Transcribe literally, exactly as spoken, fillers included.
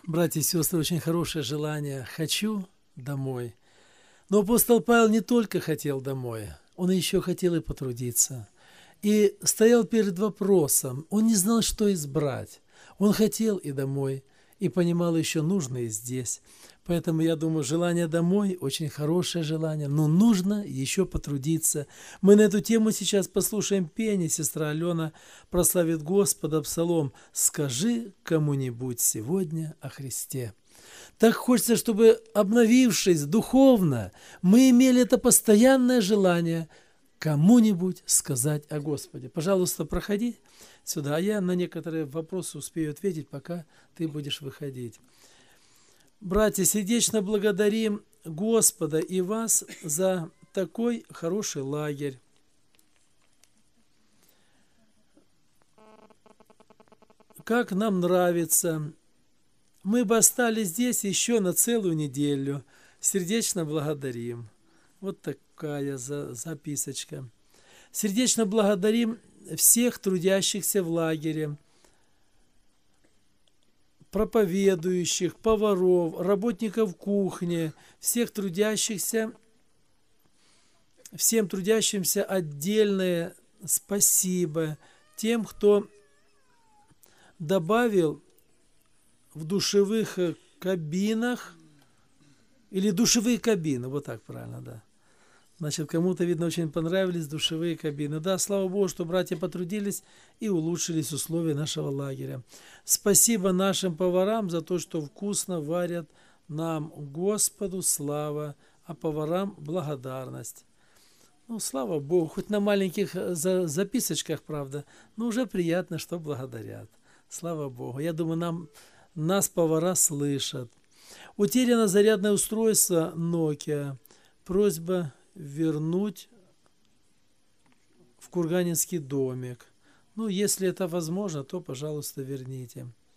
Братья и сестры, очень хорошее желание. Хочу домой. Но апостол Павел не только хотел домой, он еще хотел и потрудиться. И стоял перед вопросом, он не знал, что избрать. Он хотел и домой, и понимал еще нужно и здесь. Поэтому я думаю, желание домой очень хорошее желание, но нужно еще потрудиться. Мы на эту тему сейчас послушаем пение. Сестра Алена прославит Господа псалом «Скажи кому-нибудь сегодня о Христе». Так хочется, чтобы, обновившись духовно, мы имели это постоянное желание кому-нибудь сказать о Господе. Пожалуйста, проходи сюда, а я на некоторые вопросы успею ответить, пока ты будешь выходить. Братья, сердечно благодарим Господа и вас за такой хороший лагерь. Как нам нравится. Мы бы остались здесь еще на целую неделю. Сердечно благодарим. Вот такая за, записочка. Сердечно благодарим всех трудящихся в лагере, проповедующих, поваров, работников кухни, всех трудящихся, всем трудящимся отдельное спасибо, тем, кто добавил в душевых кабинах, или душевые кабины, вот так правильно, да. Значит, кому-то, видно, очень понравились душевые кабины. Да, слава Богу, что братья потрудились и улучшились условия нашего лагеря. Спасибо нашим поварам за то, что вкусно варят нам. Господу слава, а поварам благодарность. Ну, слава Богу, хоть на маленьких записочках, правда, но уже приятно, что благодарят. Слава Богу. Я думаю, нам, нас повара слышат. Утеряно зарядное устройство Nokia. Просьба вернуть в Курганинский домик. Ну, если это возможно, то, пожалуйста, верните.